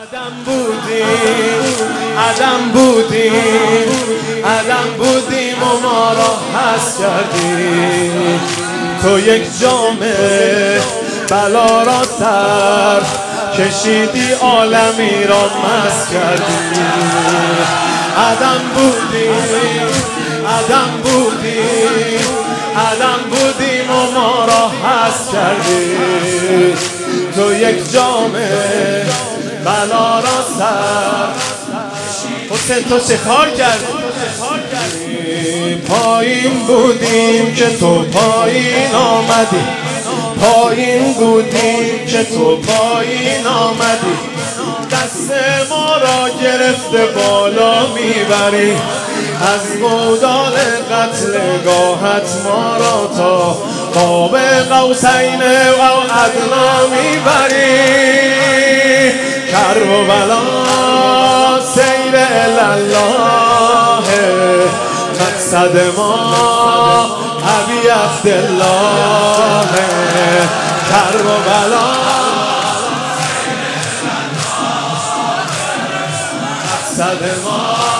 عدم بودیم و ما را هست کردی. تو یک جام بلا را سر کشیدی، عالمی را مست کردی. عدم بودیم و ما را هست کردی. تو یک جام بلا را سر حسین تو چه کار کردی؟ پایین بودیم که تو پایین آمدی، پایین بودیم که تو پایین آمدی. دست ما را گرفته بالا میبری، از گودال قتلگاهت ما را تا قاب قوسین و ادنا میبری. کربلا سیر الله، مقصد ما ابی عبدالله. کربلا مقصد ما